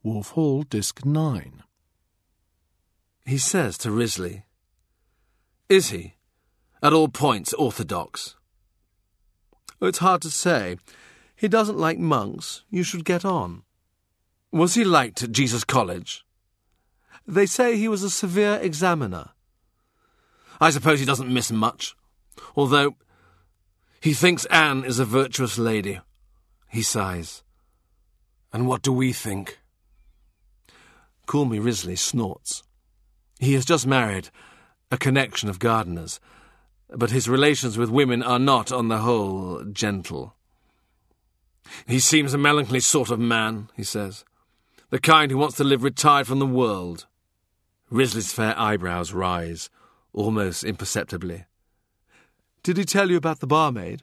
Wolf Hall, Disc 9. He says to Risley, "Is he, at all points, orthodox?" It's hard to say. He doesn't like monks. You should get on. Was he liked at Jesus College? They say he was a severe examiner. I suppose he doesn't miss much, although he thinks Anne is a virtuous lady. He sighs. And what do we think? Call me Risley snorts. He has just married a connection of gardeners, but his relations with women are not, on the whole, gentle. He seems a melancholy sort of man, he says. The kind who wants to live retired from the world. Risley's fair eyebrows rise, almost imperceptibly. Did he tell you about the barmaid?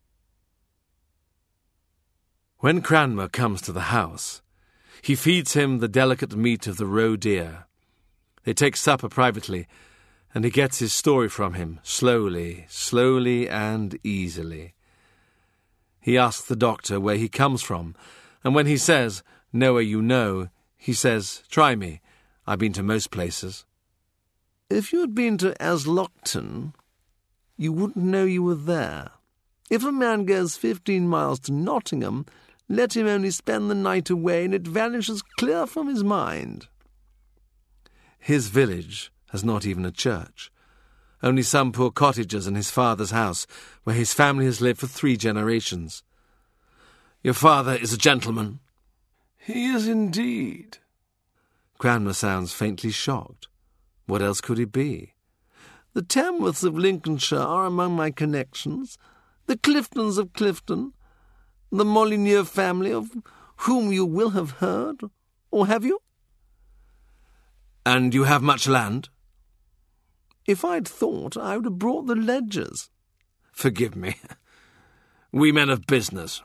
When Cranmer comes to the house, he feeds him the delicate meat of the roe deer. They take supper privately, and he gets his story from him, slowly and easily. He asks the doctor where he comes from, and when he says, "Nowhere you know," he says, "Try me. I've been to most places." If you had been to Aslockton, you wouldn't know you were there. If a man goes 15 miles to Nottingham, let him only spend the night away, and it vanishes clear from his mind. His village has not even a church. Only some poor cottagers in his father's house, where his family has lived for 3 generations. Your father is a gentleman. He is indeed. Cranmer sounds faintly shocked. What else could he be? The Tamworths of Lincolnshire are among my connections, the Cliftons of Clifton, the Molyneux family, of whom you will have heard, or have you? And you have much land? If I'd thought, I would have brought the ledgers. Forgive me. We men of business.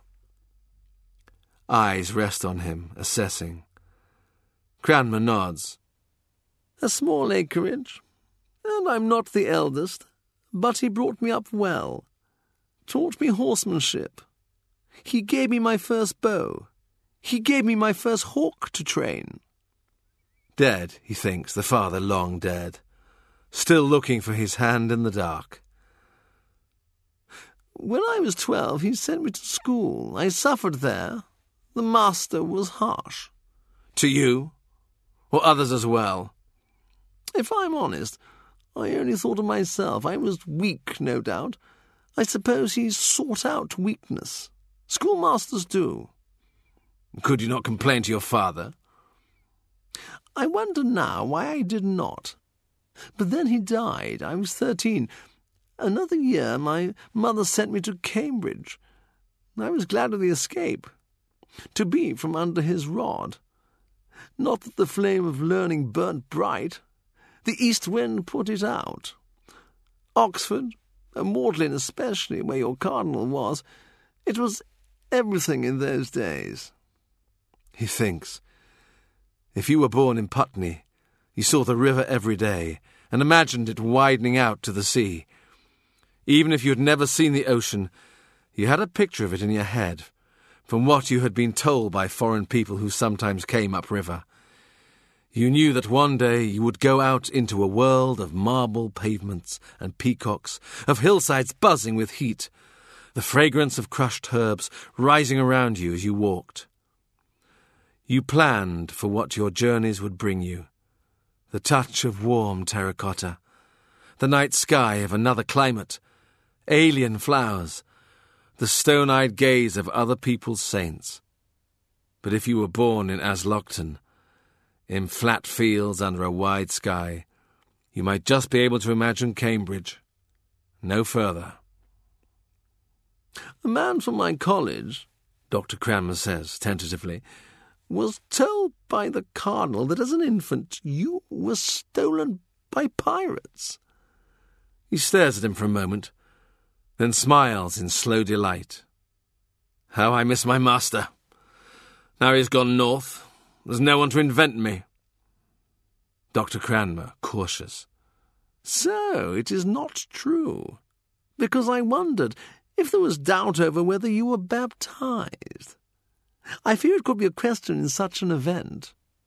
Eyes rest on him, assessing. Cranmer nods. A small acreage, and I'm not the eldest, but he brought me up well, taught me horsemanship. He gave me my first bow. He gave me my first hawk to train. Dead, he thinks, the father long dead, still looking for his hand in the dark. When I was 12, he sent me to school. I suffered there. The master was harsh. To you? Or others as well? If I'm honest, I only thought of myself. I was weak, no doubt. I suppose he sought out weakness. Schoolmasters do. Could you not complain to your father? I wonder now why I did not. But then he died. I was 13. Another year my mother sent me to Cambridge. I was glad of the escape, to be from under his rod. Not that the flame of learning burnt bright. The east wind put it out. Oxford, and Magdalen especially, where your cardinal was, it was everything in those days. He thinks, if you were born in Putney, you saw the river every day and imagined it widening out to the sea. Even if you had never seen the ocean, you had a picture of it in your head, from what you had been told by foreign people who sometimes came upriver. You knew that one day you would go out into a world of marble pavements and peacocks, of hillsides buzzing with heat, the fragrance of crushed herbs rising around you as you walked. You planned for what your journeys would bring you, the touch of warm terracotta, the night sky of another climate, alien flowers, the stone-eyed gaze of other people's saints. But if you were born in Aslockton, in flat fields under a wide sky, you might just be able to imagine Cambridge. No further. The man from my college, Dr. Cranmer says tentatively, was told by the cardinal that as an infant you were stolen by pirates. He stares at him for a moment, then smiles in slow delight. How I miss my master. Now he's gone north. There's no one to invent me. Dr. Cranmer, cautious. So it is not true, because I wondered if there was doubt over whether you were baptized. I fear it could be a question in such an event.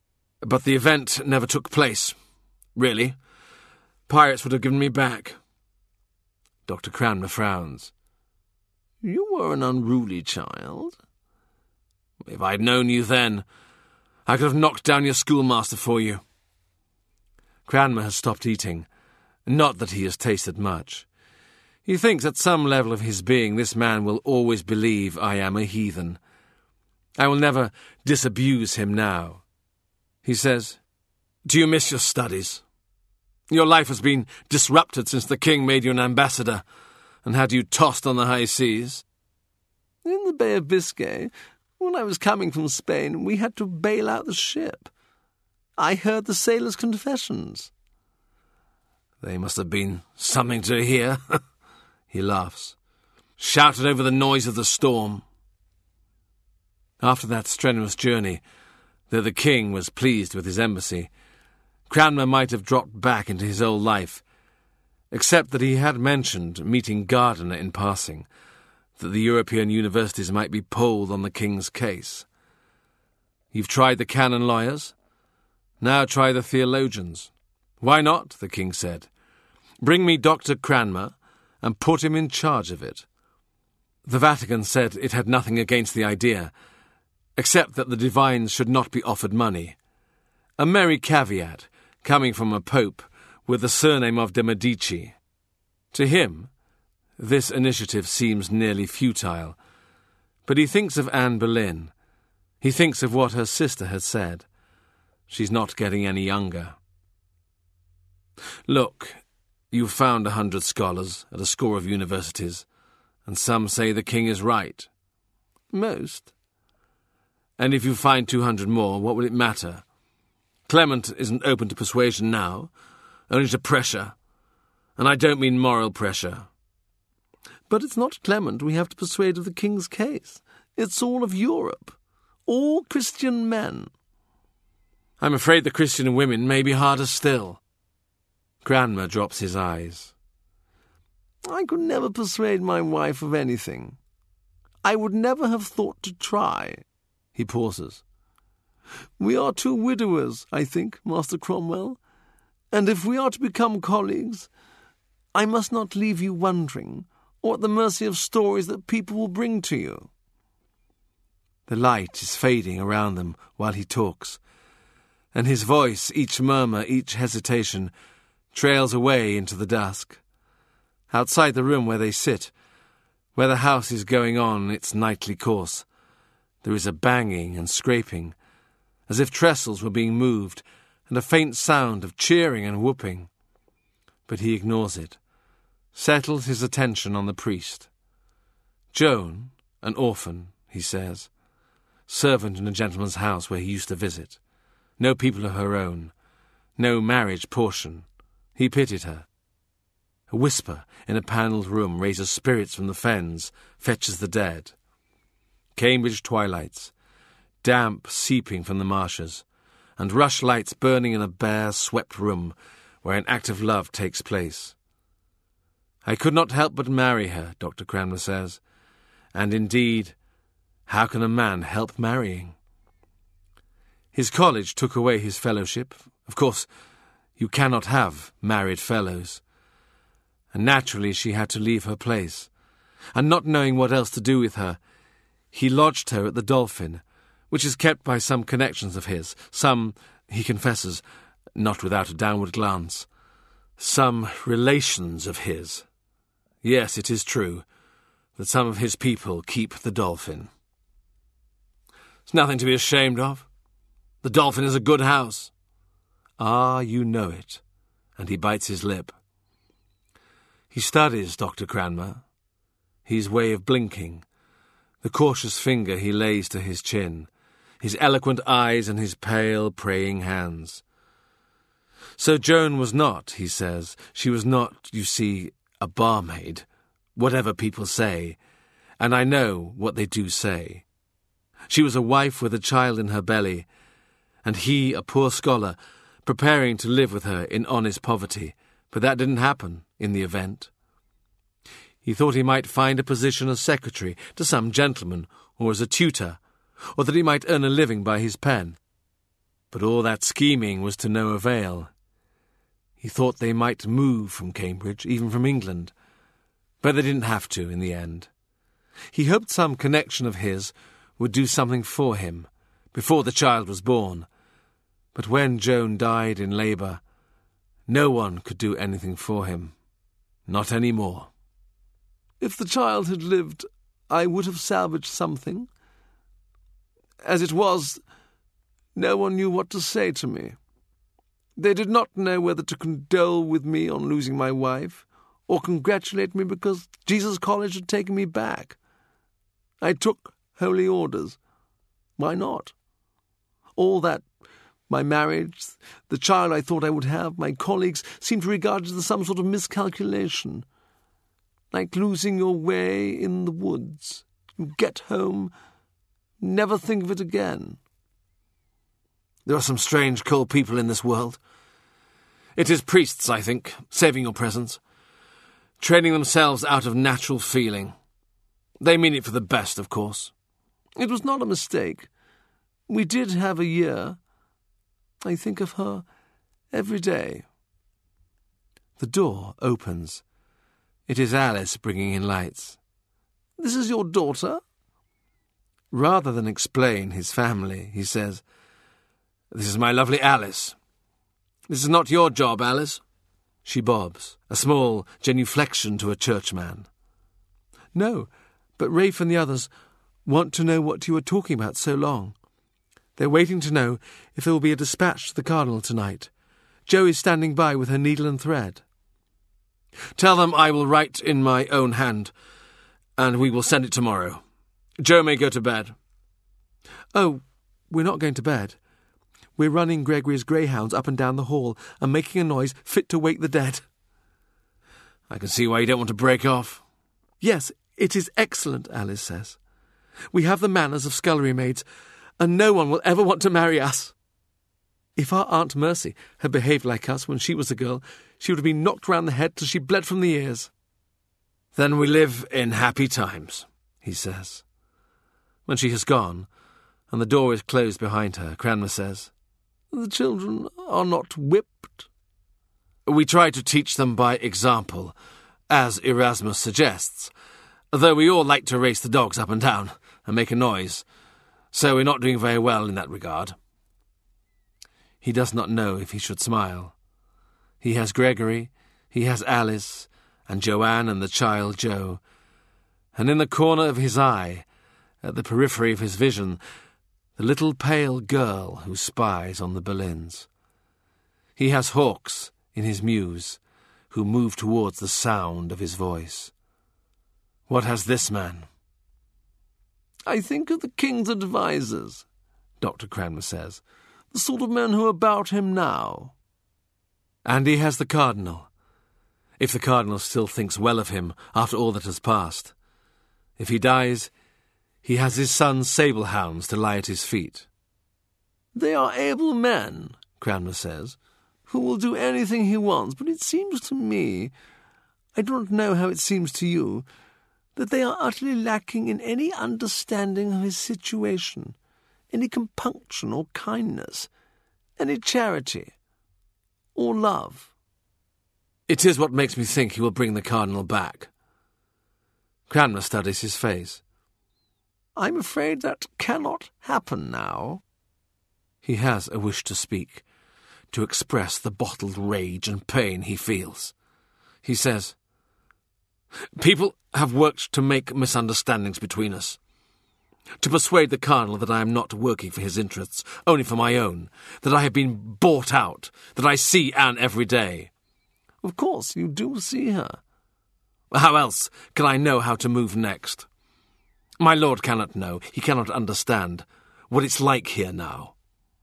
But the event never took place. Really. Pirates would have given me back. Dr. Cranmer frowns. You were an unruly child. If I'd known you then, I could have knocked down your schoolmaster for you. Cranmer has stopped eating. Not that he has tasted much. He thinks at some level of his being this man will always believe I am a heathen. I will never disabuse him now. He says, Do you miss your studies? Your life has been disrupted since the king made you an ambassador and had you tossed on the high seas. In the Bay of Biscay, when I was coming from Spain, we had to bail out the ship. I heard the sailors' confessions. They must have been something to hear. He laughs. Shouted over the noise of the storm. After that strenuous journey, though the king was pleased with his embassy, Cranmer might have dropped back into his old life, except that he had mentioned meeting Gardiner in passing, that the European universities might be polled on the king's case. You've tried the canon lawyers? Now try the theologians. Why not? The king said. Bring me Dr. Cranmer and put him in charge of it. The Vatican said it had nothing against the idea, except that the divines should not be offered money. A merry caveat, coming from a pope with the surname of de Medici. To him, this initiative seems nearly futile, but he thinks of Anne Boleyn. He thinks of what her sister had said. She's not getting any younger. Look, you've found 100 scholars at a score of universities, and some say the king is right. Most. And if you find 200 more, what will it matter? Clement isn't open to persuasion now, only to pressure. And I don't mean moral pressure. But it's not Clement we have to persuade of the king's case. It's all of Europe. All Christian men. I'm afraid the Christian women may be harder still. Cranmer drops his eyes. I could never persuade my wife of anything. I would never have thought to try. He pauses. We are two widowers, I think, Master Cromwell, and if we are to become colleagues, I must not leave you wondering, or at the mercy of stories that people will bring to you. The light is fading around them while he talks, and his voice, each murmur, each hesitation, trails away into the dusk. Outside the room where they sit, where the house is going on its nightly course, there is a banging and scraping, as if trestles were being moved, and a faint sound of cheering and whooping. But he ignores it, settles his attention on the priest. Joan, an orphan, he says, servant in a gentleman's house where he used to visit. No people of her own, no marriage portion. He pitied her. A whisper in a panelled room raises spirits from the fens, fetches the dead. Cambridge twilights, damp seeping from the marshes, and rush lights burning in a bare, swept room where an act of love takes place. I could not help but marry her, Dr. Cranmer says, and indeed, how can a man help marrying? His college took away his fellowship. Of course, you cannot have married fellows. And naturally she had to leave her place, and not knowing what else to do with her, he lodged her at the Dolphin, which is kept by some connections of his, some, he confesses, not without a downward glance, some relations of his. Yes, it is true that some of his people keep the Dolphin. It's nothing to be ashamed of. The Dolphin is a good house. Ah, you know it. And he bites his lip. He studies Dr. Cranmer, his way of blinking, the cautious finger he lays to his chin, his eloquent eyes and his pale, praying hands. So Joan was not, he says, she was not, you see, a barmaid, whatever people say, and I know what they do say. She was a wife with a child in her belly, and he, a poor scholar, preparing to live with her in honest poverty, but that didn't happen in the event. He thought he might find a position as secretary to some gentleman, or as a tutor, or that he might earn a living by his pen. But all that scheming was to no avail. He thought they might move from Cambridge, even from England, but they didn't have to in the end. He hoped some connection of his would do something for him before the child was born, but when Joan died in labour, no one could do anything for him. Not any more. If the child had lived, I would have salvaged something. As it was, no one knew what to say to me. They did not know whether to condole with me on losing my wife, or congratulate me because Jesus College had taken me back. I took holy orders. Why not? All that, my marriage, the child I thought I would have, my colleagues, seemed to regard it as some sort of miscalculation. Like losing your way in the woods. You get home, never think of it again. There are some strange, cold people in this world. It is priests, I think, saving your presence, training themselves out of natural feeling. They mean it for the best, of course. It was not a mistake. We did have a year. I think of her every day. The door opens. It is Alice bringing in lights. This is your daughter? Rather than explain his family, he says, This is my lovely Alice. This is not your job, Alice. She bobs, a small genuflection to a churchman. No, but Rafe and the others want to know what you were talking about so long. They're waiting to know if there will be a dispatch to the Cardinal tonight. Jo is standing by with her needle and thread. Tell them I will write in my own hand, and we will send it tomorrow. Jo may go to bed. Oh, we're not going to bed. We're running Gregory's greyhounds up and down the hall and making a noise fit to wake the dead. I can see why you don't want to break off. Yes, it is excellent, Alice says. We have the manners of scullery maids, and no one will ever want to marry us. If our Aunt Mercy had behaved like us when she was a girl, she would have been knocked round the head till she bled from the ears. Then we live in happy times, he says. When she has gone, and the door is closed behind her, Cranmer says, The children are not whipped. We try to teach them by example, as Erasmus suggests, though we all like to race the dogs up and down and make a noise, so we're not doing very well in that regard. He does not know if he should smile. He has Gregory, he has Alice, and Joanne and the child Jo, and in the corner of his eye, at the periphery of his vision, the little pale girl who spies on the Boleyns. He has Hawkes in his muse, who move towards the sound of his voice. What has this man? I think of the king's advisers, Dr. Cranmer says, the sort of men who are about him now. And he has the Cardinal, if the Cardinal still thinks well of him after all that has passed. If he dies, he has his son's sable hounds to lie at his feet. They are able men, Cranmer says, who will do anything he wants, but it seems to me, I don't know how it seems to you, that they are utterly lacking in any understanding of his situation, any compunction or kindness, any charity or love. It is what makes me think he will bring the Cardinal back. Cranmer studies his face. I'm afraid that cannot happen now. He has a wish to speak, to express the bottled rage and pain he feels. He says, People have worked to make misunderstandings between us, to persuade the Cardinal that I am not working for his interests, only for my own, that I have been bought out, that I see Anne every day. Of course, you do see her. How else can I know how to move next? My lord cannot know, he cannot understand what it's like here now.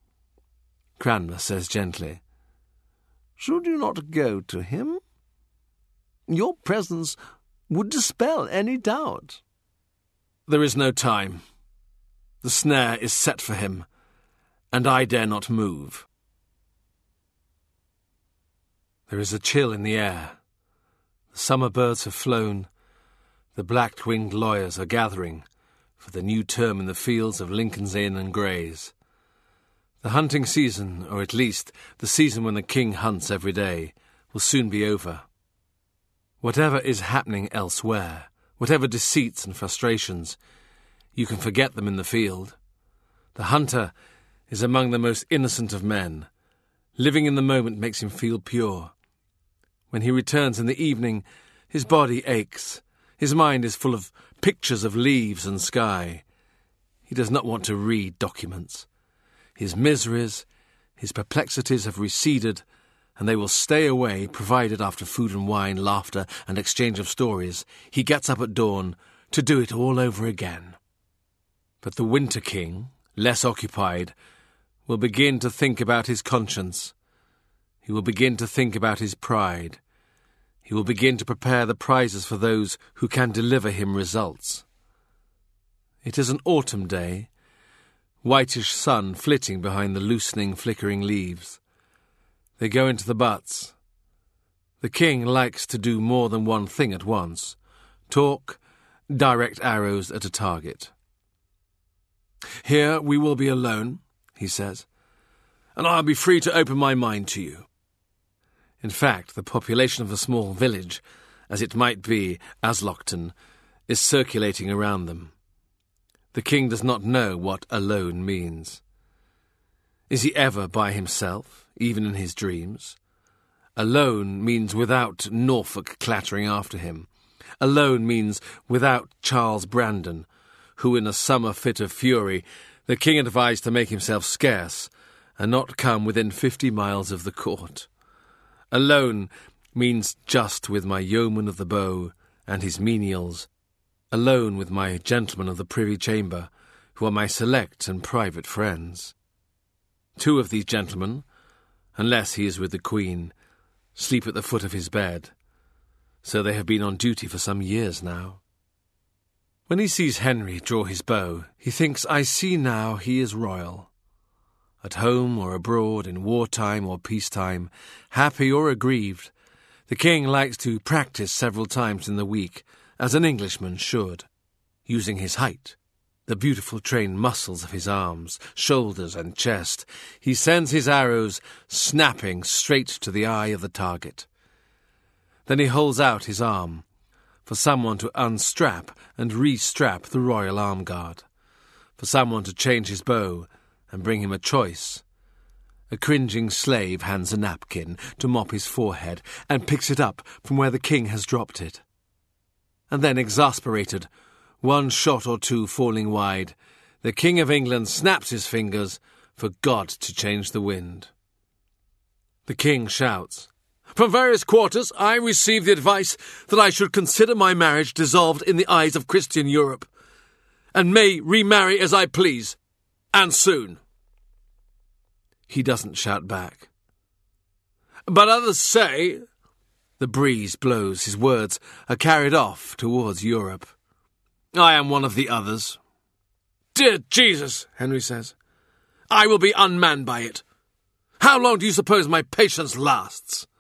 Cranmer says gently, Should you not go to him? Your presence would dispel any doubt. There is no time. The snare is set for him, and I dare not move. There is a chill in the air. The summer birds have flown. The black-winged lawyers are gathering for the new term in the fields of Lincoln's Inn and Gray's. The hunting season, or at least the season when the king hunts every day, will soon be over. Whatever is happening elsewhere, whatever deceits and frustrations, you can forget them in the field. The hunter is among the most innocent of men. Living in the moment makes him feel pure. When he returns in the evening, his body aches. His mind is full of pictures of leaves and sky. He does not want to read documents. His miseries, his perplexities have receded, and they will stay away, provided after food and wine, laughter, and exchange of stories, he gets up at dawn to do it all over again. But the Winter King, less occupied, will begin to think about his conscience. He will begin to think about his pride. He will begin to prepare the prizes for those who can deliver him results. It is an autumn day, whitish sun flitting behind the loosening, flickering leaves. They go into the butts. The king likes to do more than one thing at once. Talk, direct arrows at a target. "Here we will be alone," he says, "and I'll be free to open my mind to you." In fact, the population of a small village, as it might be Aslockton, is circulating around them. The king does not know what alone means. Is he ever by himself, even in his dreams? Alone means without Norfolk clattering after him. Alone means without Charles Brandon, who in a summer fit of fury the king advised to make himself scarce and not come within 50 miles of the court. Alone means just with my yeoman of the bow and his menials, alone with my gentlemen of the privy chamber, who are my select and private friends. 2 of these gentlemen, unless he is with the Queen, sleep at the foot of his bed, so they have been on duty for some years now. When he sees Henry draw his bow, he thinks, "I see now he is royal." At home or abroad, in wartime or peacetime, happy or aggrieved, the king likes to practice several times in the week, as an Englishman should, using his height, the beautiful trained muscles of his arms, shoulders, and chest. He sends his arrows snapping straight to the eye of the target. Then he holds out his arm for someone to unstrap and re-strap the royal arm guard, for someone to change his bow and bring him a choice. A cringing slave hands a napkin to mop his forehead and picks it up from where the king has dropped it. And then, exasperated, one shot or two falling wide, the King of England snaps his fingers for God to change the wind. The king shouts, "From various quarters I received the advice that I should consider my marriage dissolved in the eyes of Christian Europe, and may remarry as I please, and soon." He doesn't shout back. "But others say—" The breeze blows, his words are carried off towards Europe. "I am one of the others." "Dear Jesus," Henry says, "I will be unmanned by it. How long do you suppose my patience lasts?"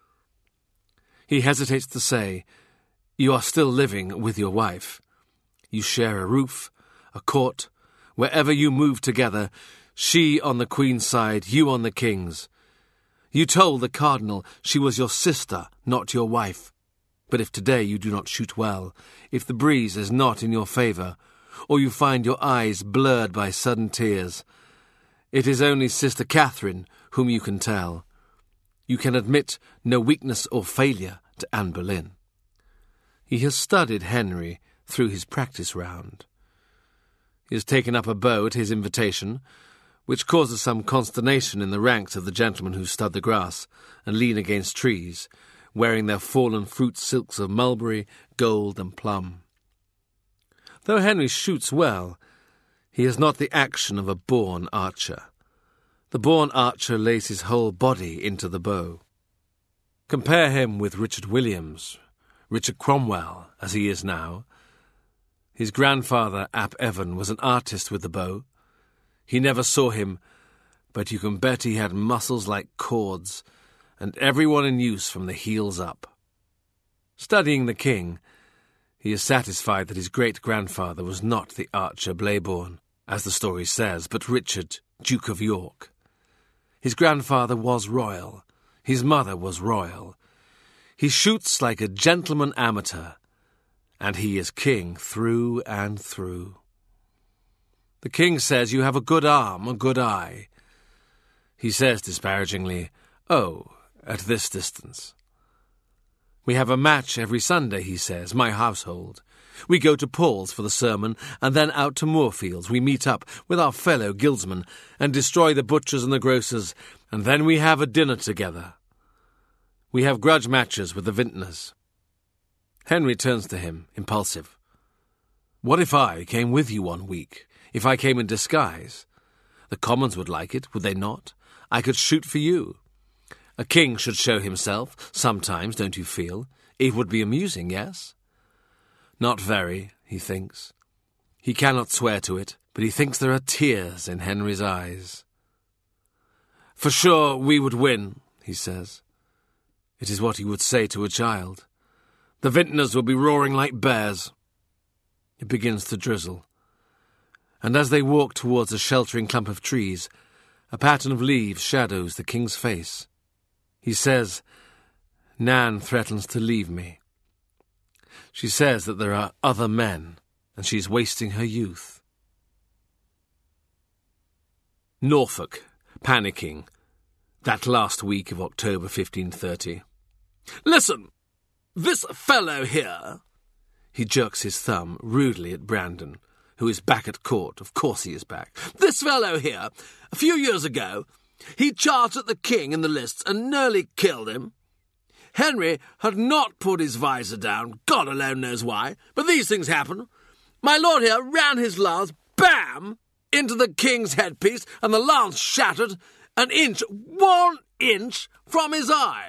He hesitates to say, "You are still living with your wife. You share a roof, a court. Wherever you move together, she on the Queen's side, you on the King's. You told the Cardinal she was your sister, not your wife. But if today you do not shoot well, if the breeze is not in your favour, or you find your eyes blurred by sudden tears, it is only Sister Catherine whom you can tell. You can admit no weakness or failure to Anne Boleyn." He has studied Henry through his practice round. He has taken up a bow at his invitation, which causes some consternation in the ranks of the gentlemen who stud the grass and lean against trees, wearing their fallen fruit silks of mulberry, gold, and plum. Though Henry shoots well, he has not the action of a born archer. The born archer lays his whole body into the bow. Compare him with Richard Williams, Richard Cromwell, as he is now. His grandfather, Ap Evan, was an artist with the bow. He never saw him, but you can bet he had muscles like cords, and everyone in use from the heels up. Studying the king, he is satisfied that his great-grandfather was not the archer Blayborne, as the story says, but Richard, Duke of York. His grandfather was royal. His mother was royal. He shoots like a gentleman amateur, and he is king through and through. The king says you have a good arm, a good eye. He says disparagingly, "Oh, at this distance." We have a match every Sunday, he says, my household. We go to Paul's for the sermon, and then out to Moorfields. We meet up with our fellow guildsmen and destroy the butchers and the grocers, and then we have a dinner together. We have grudge matches with the vintners. Henry turns to him, impulsive. What if I came with you one week? If I came in disguise? The commons would like it, would they not? I could shoot for you. A king should show himself, sometimes, don't you feel? It would be amusing, yes? Not very, he thinks. He cannot swear to it, but he thinks there are tears in Henry's eyes. For sure we would win, he says. It is what he would say to a child. The vintners will be roaring like bears. It begins to drizzle. And as they walk towards a sheltering clump of trees, a pattern of leaves shadows the king's face. He says, Nan threatens to leave me. She says that there are other men, and she's wasting her youth. Norfolk, panicking, that last week of October 1530. Listen, this fellow here... He jerks his thumb rudely at Brandon, who is back at court. Of course he is back. This fellow here, a few years ago, he charged at the king in the lists and nearly killed him. Henry had not put his visor down, God alone knows why, but these things happen. My lord here ran his lance, bam, into the king's headpiece, and the lance shattered an inch, 1 inch, from his eye.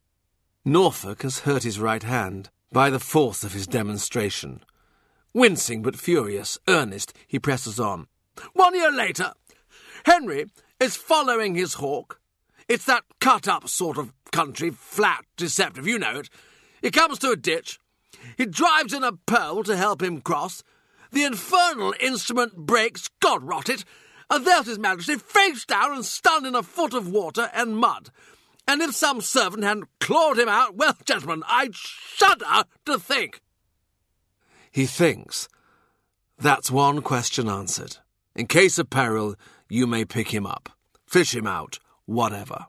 Norfolk has hurt his right hand by the force of his demonstration. Wincing but furious, earnest, he presses on. 1 year later, Henry is following his hawk. It's that cut-up sort of country, flat, deceptive, you know it. He comes to a ditch. He drives in a pole to help him cross. The infernal instrument breaks, God rot it, and there's his majesty face down and stunned in a foot of water and mud. And if some servant hadn't clawed him out, well, gentlemen, I'd shudder to think. He thinks. That's one question answered. In case of peril, you may pick him up, fish him out, whatever.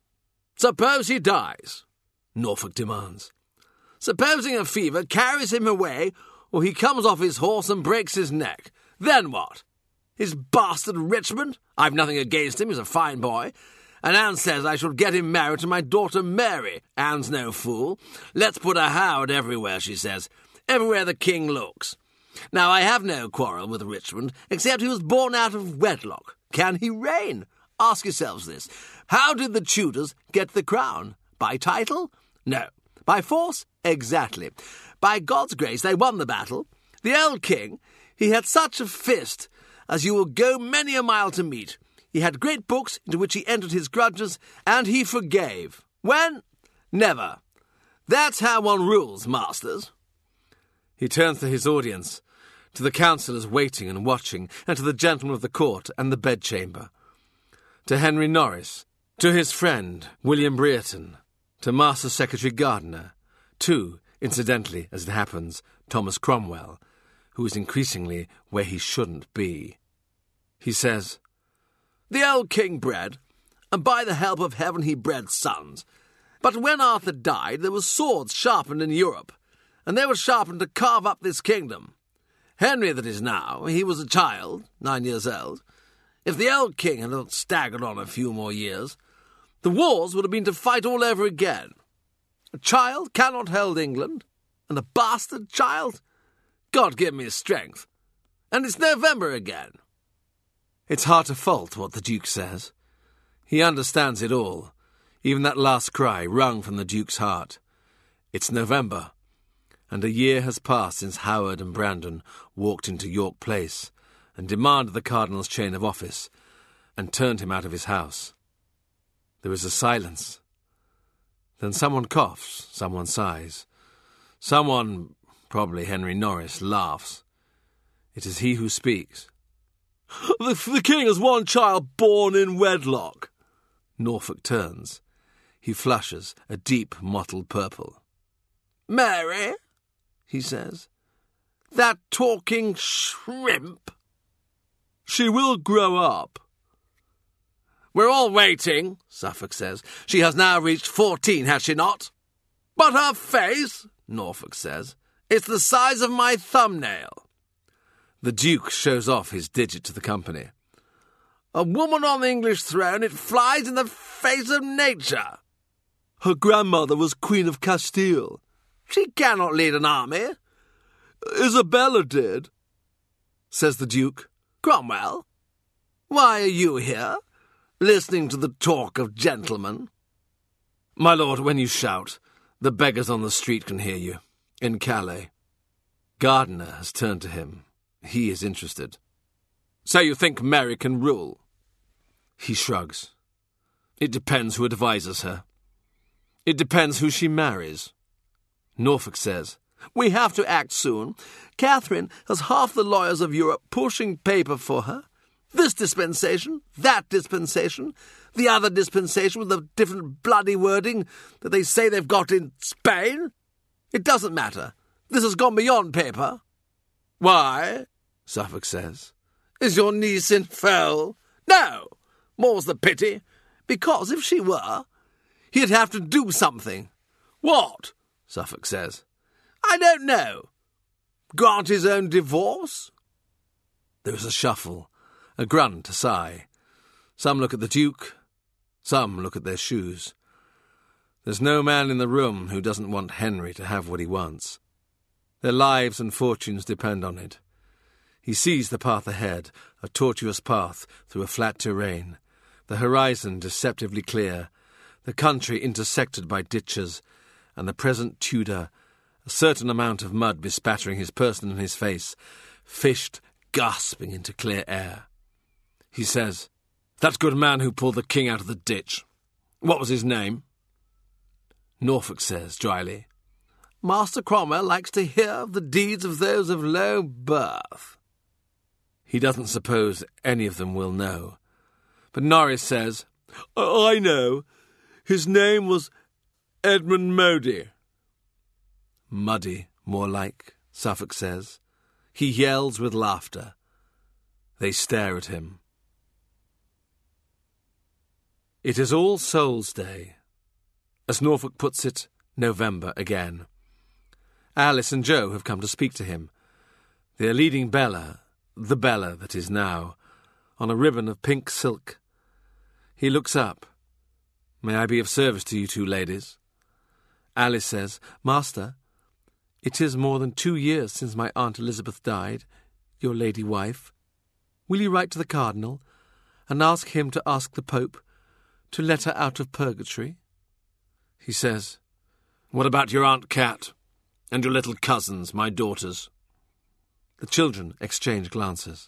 Suppose he dies, Norfolk demands. Supposing a fever carries him away, or he comes off his horse and breaks his neck. Then what? His bastard Richmond? I've nothing against him, he's a fine boy. And Anne says I should get him married to my daughter Mary. Anne's no fool. Let's put a Howard everywhere, she says. Everywhere the king looks. Now, I have no quarrel with Richmond, except he was born out of wedlock. Can he reign? Ask yourselves this. How did the Tudors get the crown? By title? No. By force? Exactly. By God's grace, they won the battle. The old king, he had such a fist as you will go many a mile to meet. He had great books into which he entered his grudges, and he forgave. When? Never. That's how one rules, masters. He turns to his audience, to the councillors waiting and watching, and to the gentlemen of the court and the bedchamber, to Henry Norris, to his friend William Brereton, to Master Secretary Gardiner, to, incidentally, as it happens, Thomas Cromwell, who is increasingly where he shouldn't be. He says, The old king bred, and by the help of heaven he bred sons. But when Arthur died, there were swords sharpened in Europe, and they were sharpened to carve up this kingdom. Henry that is now, he was a child, 9 years old. If the old king had not staggered on a few more years, the wars would have been to fight all over again. A child cannot hold England, and a bastard child? God give me his strength. And it's November again. It's hard to fault what the Duke says. He understands it all, even that last cry wrung from the Duke's heart. It's November, and a year has passed since Howard and Brandon walked into York Place and demanded the Cardinal's chain of office and turned him out of his house. There is a silence. Then someone coughs, someone sighs. Someone, probably Henry Norris, laughs. It is he who speaks. The king has one child born in wedlock. Norfolk turns. He flushes a deep mottled purple. "Mary," he says, "that talking shrimp." "She will grow up." "We're all waiting," Suffolk says. "She has now reached 14, has she not?" "But her face," Norfolk says, "it's the size of my thumbnail." The Duke shows off his digit to the company. "A woman on the English throne, it flies in the face of nature." "Her grandmother was Queen of Castile." "She cannot lead an army." "Isabella did," says the Duke. "Cromwell, why are you here, listening to the talk of gentlemen?" "My lord, when you shout, the beggars on the street can hear you. In Calais." Gardiner has turned to him. He is interested. "So you think Mary can rule?" He shrugs. "It depends who advises her. It depends who she marries." Norfolk says, "We have to act soon. Catherine has half the lawyers of Europe pushing paper for her. This dispensation, that dispensation, the other dispensation with a different bloody wording that they say they've got in Spain. It doesn't matter. This has gone beyond paper." "Why," Suffolk says, "is your niece infernal?" "No, more's the pity. Because if she were, he'd have to do something." "What?" Suffolk says. "I don't know. Grant his own divorce?" There is a shuffle, a grunt, a sigh. Some look at the Duke, some look at their shoes. There's no man in the room who doesn't want Henry to have what he wants. Their lives and fortunes depend on it. He sees the path ahead, a tortuous path through a flat terrain, the horizon deceptively clear, the country intersected by ditches, and the present Tudor, a certain amount of mud bespattering his person and his face, fished, gasping into clear air. He says, "That good man who pulled the king out of the ditch. What was his name?" Norfolk says dryly, "Master Cromwell likes to hear of the deeds of those of low birth." He doesn't suppose any of them will know. But Norris says, "I know. His name was Edmund Modi." "Muddy, more like," Suffolk says. He yells with laughter. They stare at him. It is All Souls' Day. As Norfolk puts it, November again. Alice and Joe have come to speak to him. They are leading Bella, the Bella that is now, on a ribbon of pink silk. He looks up. "May I be of service to you two ladies?" Alice says, "Master, it is more than 2 years since my Aunt Elizabeth died, your lady wife. Will you write to the Cardinal and ask him to ask the Pope to let her out of purgatory?" He says, "What about your Aunt Cat and your little cousins, my daughters?" The children exchange glances.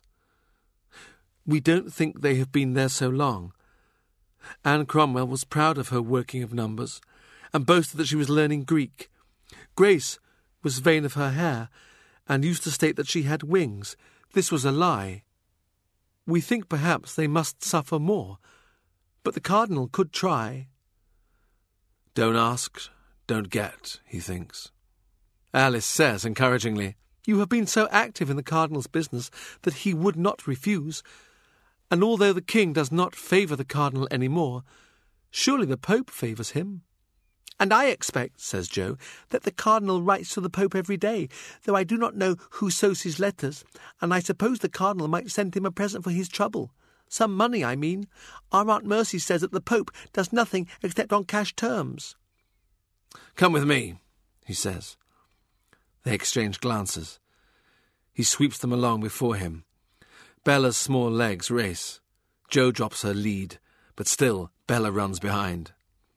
"We don't think they have been there so long. Anne Cromwell was proud of her working of numbers, and boasted that she was learning Greek. Grace was vain of her hair, and used to state that she had wings. This was a lie. We think perhaps they must suffer more, but the Cardinal could try." Don't ask, don't get, he thinks. Alice says encouragingly, "You have been so active in the Cardinal's business that he would not refuse, and although the King does not favour the Cardinal any more, surely the Pope favours him." "And I expect," says Joe, "that the Cardinal writes to the Pope every day, though I do not know who sows his letters, and I suppose the Cardinal might send him a present for his trouble. Some money, I mean. Our Aunt Mercy says that the Pope does nothing except on cash terms." "Come with me," he says. They exchange glances. He sweeps them along before him. Bella's small legs race. Jo drops her lead, but still Bella runs behind.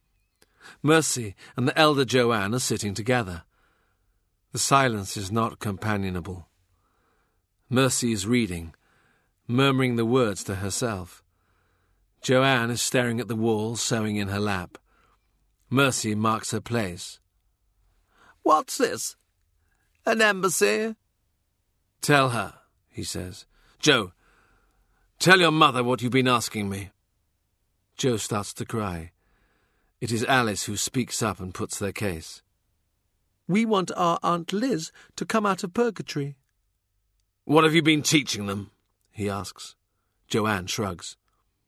Mercy and the elder Joanne are sitting together. The silence is not companionable. Mercy is reading, murmuring the words to herself. Joanne is staring at the wall, sewing in her lap. Mercy marks her place. "What's this? An embassy?" "Tell her," he says. "Jo, tell your mother what you've been asking me." Jo starts to cry. It is Alice who speaks up and puts their case. We want our Aunt Liz to come out of purgatory. What have you been teaching them? He asks. Joanne shrugs.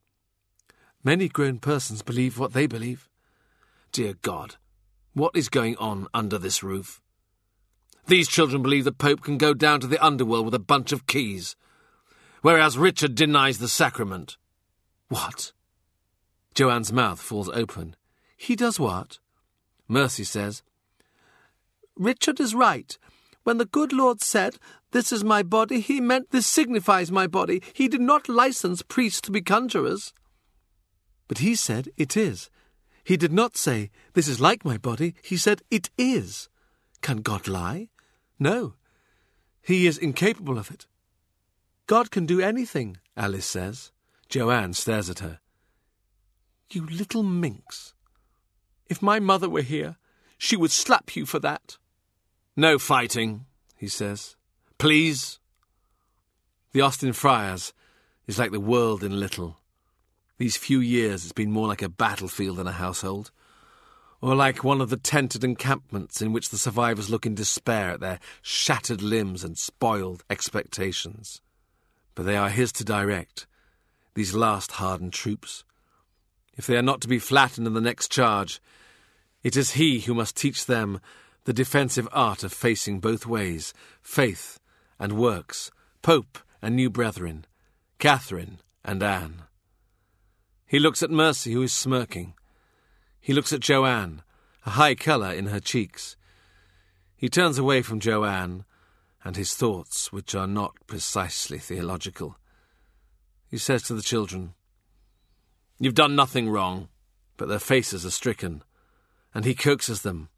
Many grown persons believe what they believe. Dear God, what is going on under this roof? These children believe the Pope can go down to the underworld with a bunch of keys, whereas Richard denies the sacrament. What? Joanne's mouth falls open. He does what? Mercy says, Richard is right. When the good Lord said, "This is my body," he meant, "This signifies my body." He did not license priests to be conjurers. But he said, "It is." He did not say, "This is like my body." He said, "It is." Can God lie? No. He is incapable of it. God can do anything, Alice says. Joanne stares at her. You little minx. If my mother were here, she would slap you for that. No fighting, he says. Please. The Austin Friars is like the world in little. These few years it's been more like a battlefield than a household, or like one of the tented encampments in which the survivors look in despair at their shattered limbs and spoiled expectations. But they are his to direct, these last hardened troops. If they are not to be flattened in the next charge, it is he who must teach them the defensive art of facing both ways, faith and works, Pope and new brethren, Catherine and Anne. He looks at Mercy, who is smirking. He looks at Joanne, a high colour in her cheeks. He turns away from Joanne and his thoughts, which are not precisely theological. He says to the children, "You've done nothing wrong," but their faces are stricken, and he coaxes them.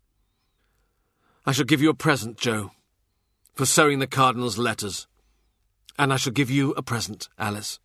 "I shall give you a present, Jo, for sewing the Cardinal's letters, and I shall give you a present, Alice.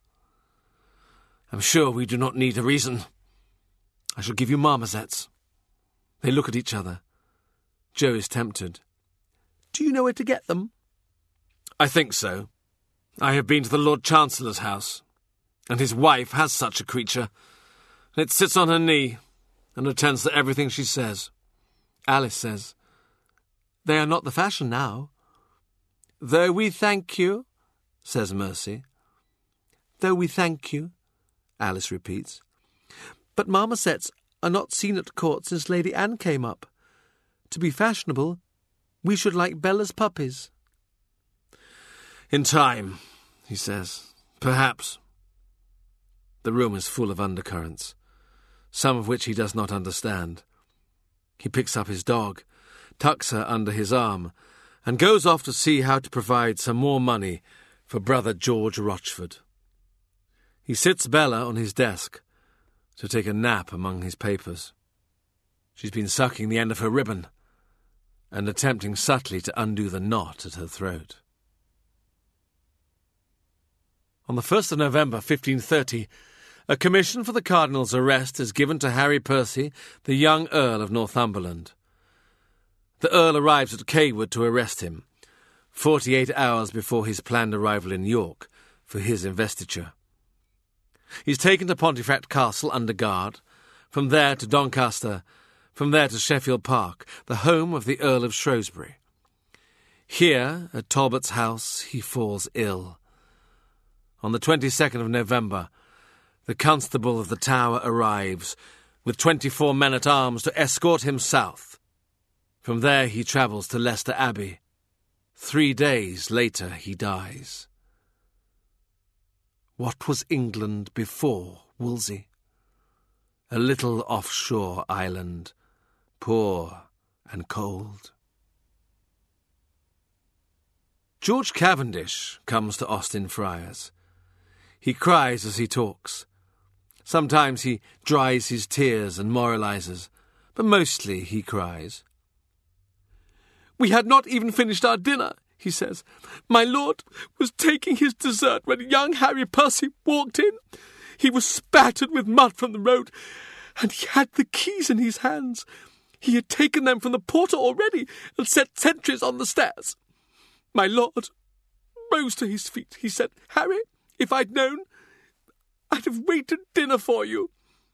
I'm sure we do not need a reason. I shall give you marmosets." They look at each other. Jo is tempted. Do you know where to get them? I think so. I have been to the Lord Chancellor's house, and his wife has such a creature. It sits on her knee and attends to everything she says. Alice says, They are not the fashion now. "Though we thank you," says Mercy. "Though we thank you," Alice repeats. "But marmosets are not seen at court since Lady Anne came up. To be fashionable, we should like Bella's puppies." "In time," he says. "Perhaps." The room is full of undercurrents, some of which he does not understand. He picks up his dog, tucks her under his arm, and goes off to see how to provide some more money for brother George Rochford. He sits Bella on his desk to take a nap among his papers. She's been sucking the end of her ribbon and attempting subtly to undo the knot at her throat. On the 1st of November, 1530, a commission for the Cardinal's arrest is given to Harry Percy, the young Earl of Northumberland. The Earl arrives at Cawood to arrest him, 48 hours before his planned arrival in York for his investiture. He's taken to Pontefract Castle under guard, from there to Doncaster, from there to Sheffield Park, the home of the Earl of Shrewsbury. Here, at Talbot's house, he falls ill. On the 22nd of November, the Constable of the Tower arrives with 24 men-at-arms to escort him south. From there he travels to Leicester Abbey. 3 days later he dies. What was England before Wolsey? A little offshore island, poor and cold. George Cavendish comes to Austin Friars. He cries as he talks. Sometimes he dries his tears and moralizes, but mostly he cries. "We had not even finished our dinner," he says. "My lord was taking his dessert when young Harry Percy walked in. He was spattered with mud from the road, and he had the keys in his hands. He had taken them from the porter already and set sentries on the stairs. My lord rose to his feet. He said, 'Harry, if I'd known, I'd have waited dinner for you.'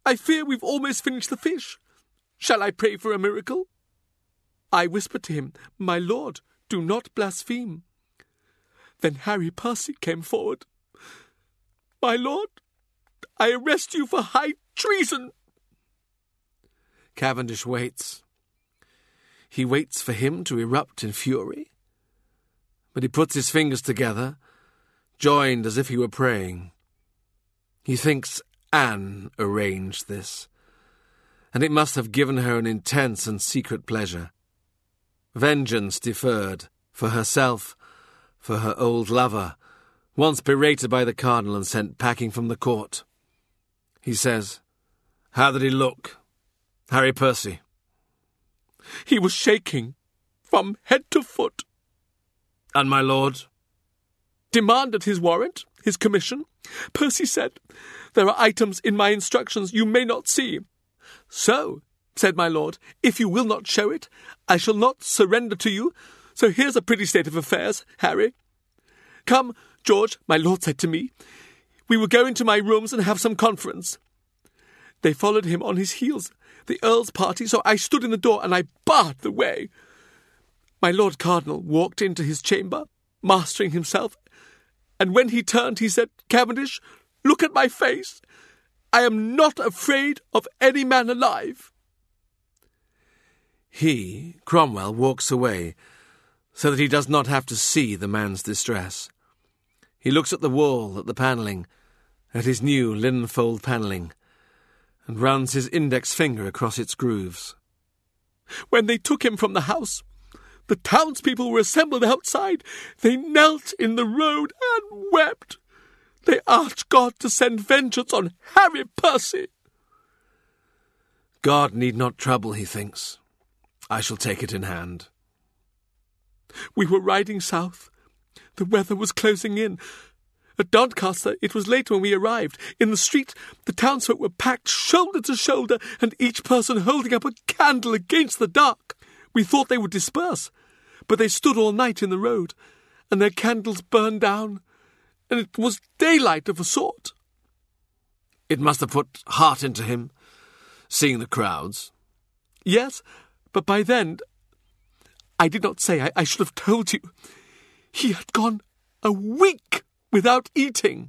I fear we've almost finished the fish. Shall I pray for a miracle?" I whispered to him, "My lord, do not blaspheme." Then Harry Percy came forward. "My lord, I arrest you for high treason." Cavendish waits. He waits for him to erupt in fury. But he puts his fingers together, joined as if he were praying. He thinks Anne arranged this, and it must have given her an intense and secret pleasure. Vengeance deferred, for herself, for her old lover, once berated by the cardinal and sent packing from the court. He says, "How did he look, Harry Percy?" "He was shaking from head to foot." "And my lord?" "Demanded his warrant, his commission. Percy said, 'There are items in my instructions you may not see.' 'So,' said my lord, 'if you will not show it, I shall not surrender to you. So here's a pretty state of affairs, Harry. Come, George,' my lord said to me, 'we will go into my rooms and have some conference.' They followed him on his heels, the Earl's party, so I stood in the door and I barred the way. My Lord Cardinal walked into his chamber, mastering himself, and when he turned he said, 'Cavendish, look at my face. I am not afraid of any man alive.' He, Cromwell, walks away, so that he does not have to see the man's distress. He looks at the wall, at the panelling, at his new linen-fold panelling, and runs his index finger across its grooves. 'When they took him from the house, the townspeople were assembled outside. They knelt in the road and wept. They asked God to send vengeance on Harry Percy.' God need not trouble, he thinks. I shall take it in hand. We were riding south. The weather was closing in. At Doncaster it was late when we arrived. In the street the townsfolk were packed shoulder to shoulder, and each person holding up a candle against the dark. We thought they would disperse, but they stood all night in the road, and their candles burned down, and it was daylight of a sort." It must have put heart into him, seeing the crowds. "Yes, but by then, I did not say, I should have told you, he had gone a week without eating."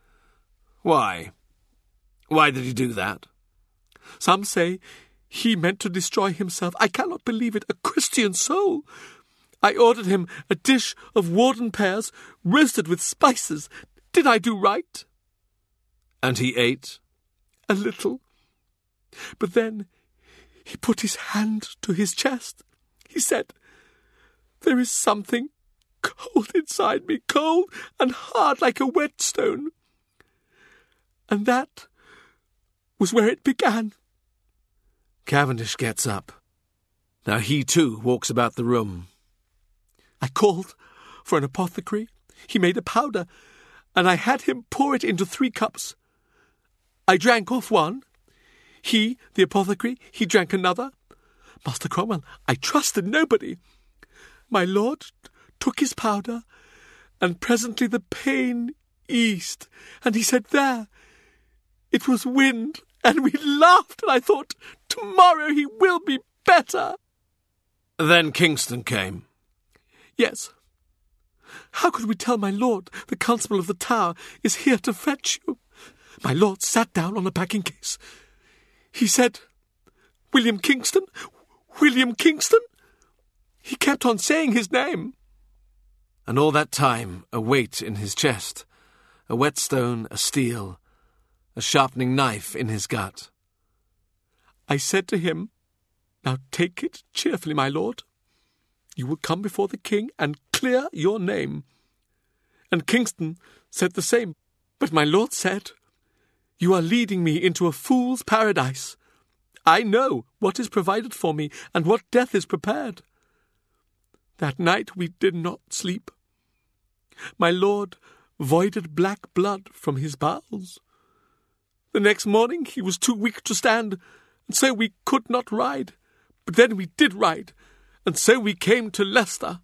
Why? Why did he do that? "Some say he meant to destroy himself. I cannot believe it. A Christian soul. I ordered him a dish of Warden pears, roasted with spices. Did I do right?" And he ate? "A little. But then he put his hand to his chest. He said, 'There is something cold inside me, cold and hard like a whetstone.' And that was where it began." Cavendish gets up. Now he too walks about the room. "I called for an apothecary. He made a powder, and I had him pour it into 3 cups. I drank off one. He, the apothecary, he drank another. Master Cromwell, I trusted nobody. My lord took his powder, and presently the pain eased, and he said, 'There, it was wind,' and we laughed, and I thought, 'Tomorrow he will be better.'" Then Kingston came. "Yes. How could we tell my lord the constable of the Tower is here to fetch you?" My lord sat down on a packing-case. He said, "William Kingston? William Kingston?" He kept on saying his name. And all that time a weight in his chest, a whetstone, a steel, a sharpening knife in his gut. I said to him, "Now take it cheerfully, my lord. You will come before the king and clear your name." And Kingston said the same. But my lord said, "You are leading me into a fool's paradise. I know what is provided for me and what death is prepared." That night we did not sleep. My lord voided black blood from his bowels. The next morning he was too weak to stand, and so we could not ride. But then we did ride, and so we came to Leicester.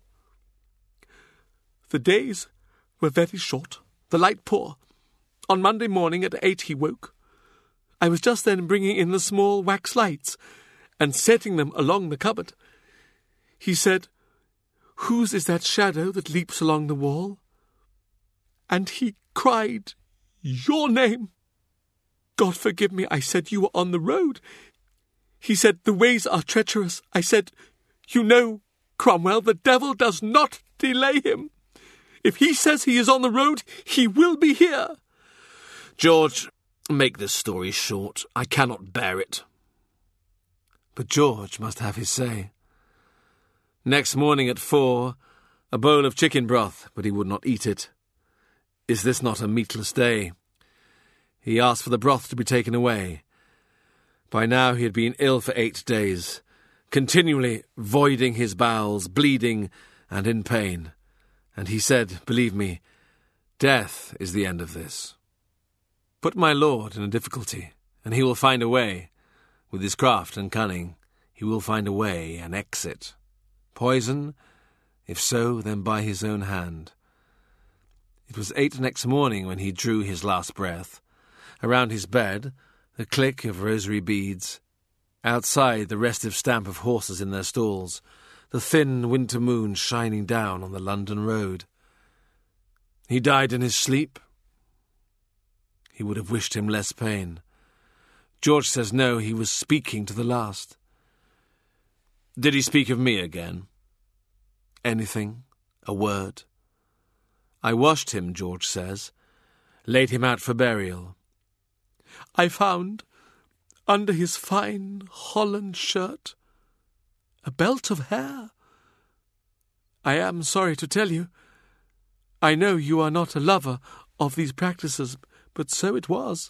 The days were very short, the light poor. On Monday morning at 8 he woke. I was just then bringing in the small wax lights and setting them along the cupboard. He said, "Whose is that shadow that leaps along the wall?" And he cried, "Your name." "God forgive me," I said, "you were on the road." He said, "The ways are treacherous." I said, "You know, Cromwell, the devil does not delay him. If he says he is on the road, he will be here." George, make this story short. I cannot bear it. But George must have his say. Next morning at 4, a bowl of chicken broth, but he would not eat it. Is this not a meatless day? He asked for the broth to be taken away. By now he had been ill for 8 days, continually voiding his bowels, bleeding and in pain. And he said, "Believe me, death is the end of this. Put my lord in a difficulty, and he will find a way. With his craft and cunning, he will find a way, an exit. Poison? If so, then by his own hand." It was 8 next morning when he drew his last breath. Around his bed, the click of rosary beads. Outside, the restive stamp of horses in their stalls, the thin winter moon shining down on the London road. He died in his sleep. He would have wished him less pain. George says no, he was speaking to the last. Did he speak of me again? Anything? A word? I washed him, George says, laid him out for burial. I found, under his fine holland shirt, a belt of hair. I am sorry to tell you, I know you are not a lover of these practices, but so it was.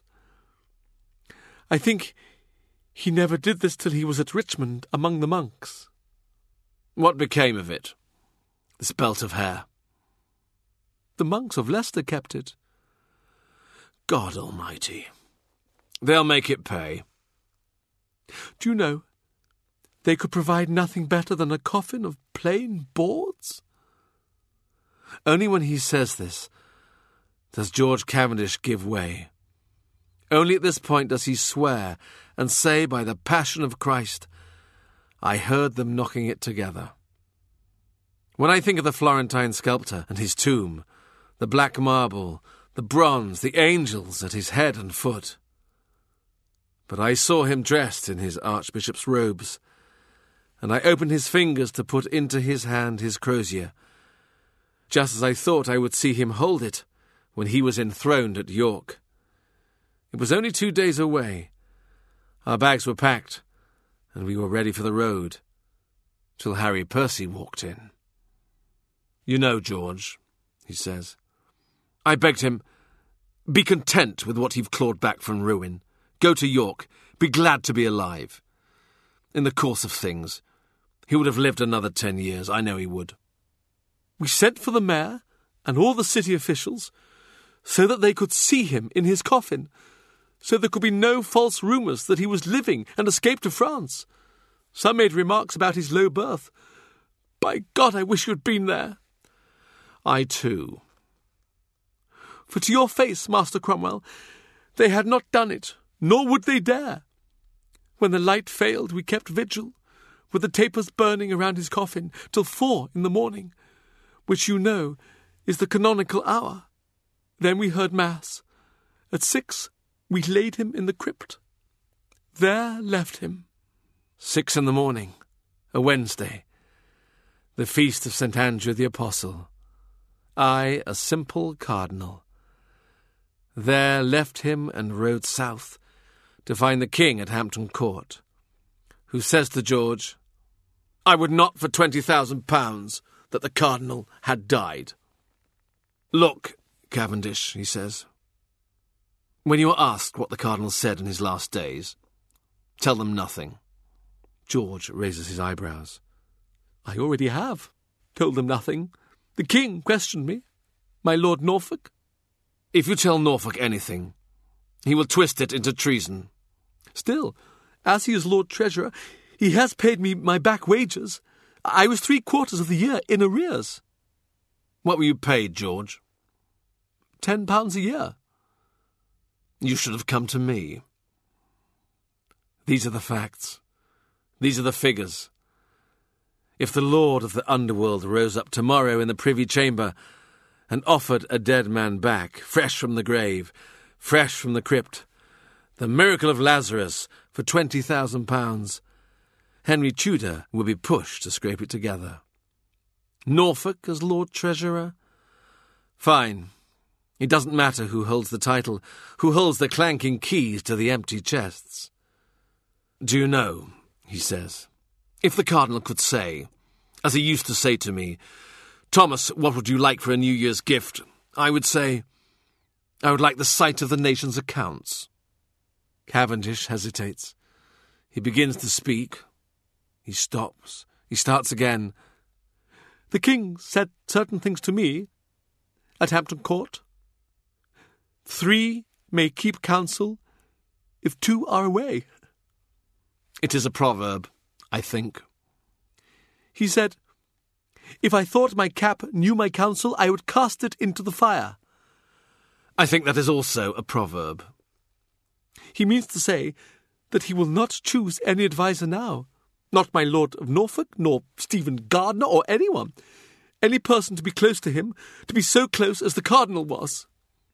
I think he never did this till he was at Richmond among the monks. What became of it, this belt of hair? The monks of Leicester kept it. God Almighty. They'll make it pay. Do you know, they could provide nothing better than a coffin of plain boards? Only when he says this does George Cavendish give way. Only at this point does he swear and say, by the passion of Christ, I heard them knocking it together. When I think of the Florentine sculptor and his tomb, the black marble, the bronze, the angels at his head and foot. But I saw him dressed in his archbishop's robes, and I opened his fingers to put into his hand his crozier, just as I thought I would see him hold it when he was enthroned at York. It was only 2 days away. Our bags were packed, and we were ready for the road, till Harry Percy walked in. You know, George, he says, I begged him, be content with what you've clawed back from ruin. Go to York, be glad to be alive. In the course of things, he would have lived another 10 years, I know he would. We sent for the mayor and all the city officials, so that they could see him in his coffin, so there could be no false rumours that he was living and escaped to France. Some made remarks about his low birth. By God, I wish you had been there. I too. For to your face, Master Cromwell, they had not done it, nor would they dare. When the light failed, we kept vigil, with the tapers burning around his coffin, till 4 in the morning, which you know is the canonical hour. Then we heard Mass. At 6, we laid him in the crypt. There left him. 6 in the morning, a Wednesday, the feast of St. Andrew the Apostle. I, a simple cardinal. There left him and rode south to find the king at Hampton Court, who says to George, I would not for £20,000 that the cardinal had died. Look, Cavendish, he says, when you are asked what the cardinal said in his last days, tell them nothing. George raises his eyebrows. I already have told them nothing. The king questioned me. My Lord Norfolk. If you tell Norfolk anything, he will twist it into treason. Still, as he is Lord Treasurer, he has paid me my back wages. I was 3/4 of the year in arrears. What were you paid, George? £10 a year. You should have come to me. These are the facts. These are the figures. If the Lord of the underworld rose up tomorrow in the privy chamber and offered a dead man back, fresh from the grave, fresh from the crypt, the miracle of Lazarus for £20,000, Henry Tudor would be pushed to scrape it together. Norfolk as Lord Treasurer? Fine. It doesn't matter who holds the title, who holds the clanking keys to the empty chests. Do you know, he says, if the Cardinal could say, as he used to say to me, Thomas, what would you like for a New Year's gift? I would say, I would like the sight of the nation's accounts. Cavendish hesitates. He begins to speak. He stops. He starts again. The King said certain things to me at Hampton Court. 3 may keep counsel if 2 are away. It is a proverb, I think. He said, if I thought my cap knew my counsel, I would cast it into the fire. I think that is also a proverb. He means to say that he will not choose any adviser now. Not my Lord of Norfolk, nor Stephen Gardiner, or anyone. Any person to be close to him, to be so close as the Cardinal was.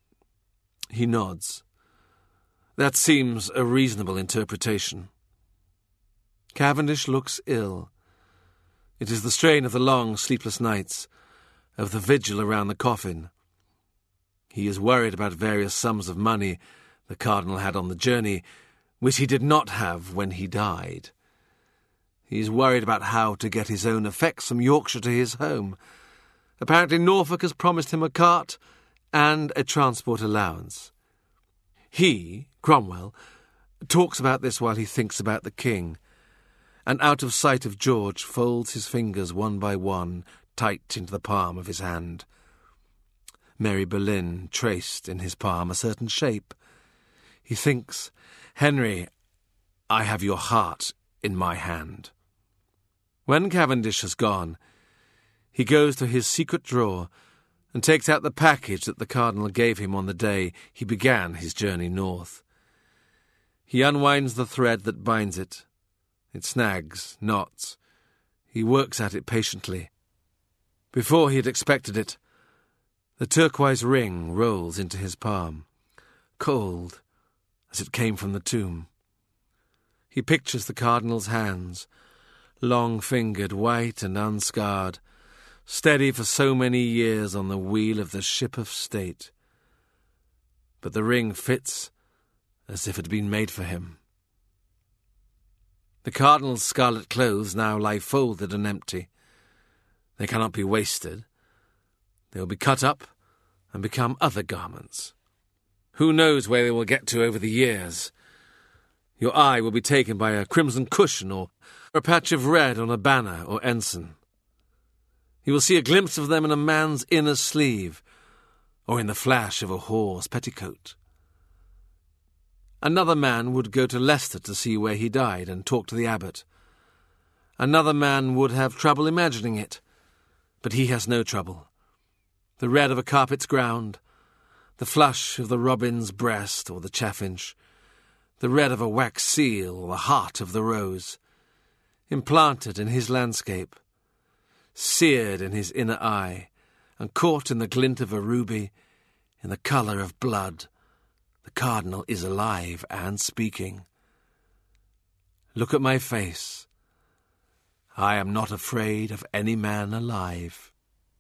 He nods. That seems a reasonable interpretation. Cavendish looks ill. It is the strain of the long, sleepless nights, of the vigil around the coffin. He is worried about various sums of money the Cardinal had on the journey, which he did not have when he died. He is worried about how to get his own effects from Yorkshire to his home. Apparently Norfolk has promised him a cart and a transport allowance. He, Cromwell, talks about this while he thinks about the King, and out of sight of George folds his fingers one by one tight into the palm of his hand. Mary Boleyn traced in his palm a certain shape. He thinks, Henry, I have your heart in my hand. When Cavendish has gone, he goes to his secret drawer and takes out the package that the Cardinal gave him on the day he began his journey north. He unwinds the thread that binds it. It snags, knots. He works at it patiently. Before he had expected it, the turquoise ring rolls into his palm, cold as it came from the tomb. He pictures the Cardinal's hands, long-fingered, white and unscarred, steady for so many years on the wheel of the ship of state. But the ring fits as if it had been made for him. The Cardinal's scarlet clothes now lie folded and empty. They cannot be wasted. They will be cut up and become other garments. Who knows where they will get to over the years? Your eye will be taken by a crimson cushion or a patch of red on a banner or ensign. You will see a glimpse of them in a man's inner sleeve or in the flash of a whore's petticoat. Another man would go to Leicester to see where he died and talk to the abbot. Another man would have trouble imagining it, but he has no trouble. The red of a carpet's ground, the flush of the robin's breast or the chaffinch, the red of a wax seal or the heart of the rose, implanted in his landscape, seared in his inner eye, and caught in the glint of a ruby, in the colour of blood, the Cardinal is alive and speaking. Look at my face. I am not afraid of any man alive.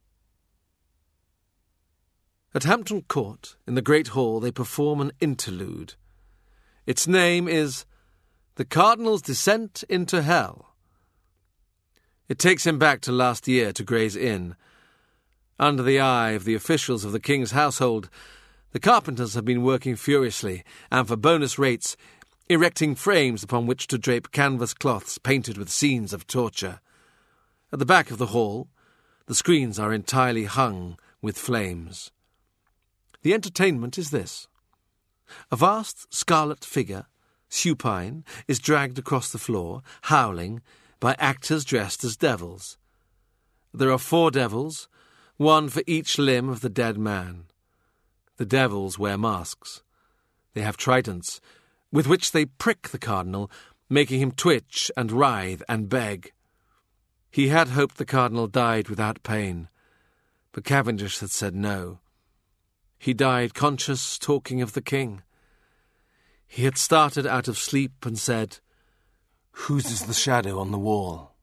At Hampton Court, in the Great Hall, they perform an interlude. Its name is The Cardinal's Descent into Hell. It takes him back to last year to Gray's Inn. Under the eye of the officials of the King's household, the carpenters have been working furiously, and for bonus rates, erecting frames upon which to drape canvas cloths painted with scenes of torture. At the back of the hall, the screens are entirely hung with flames. The entertainment is this. A vast scarlet figure, supine, is dragged across the floor, howling, by actors dressed as devils. There are 4 devils, one for each limb of the dead man. The devils wear masks. They have tridents, with which they prick the Cardinal making him twitch and writhe and beg. He had hoped the Cardinal died without pain, but Cavendish had said no. He died conscious, talking of the king. He had started out of sleep and said, "Whose is the shadow on the wall?"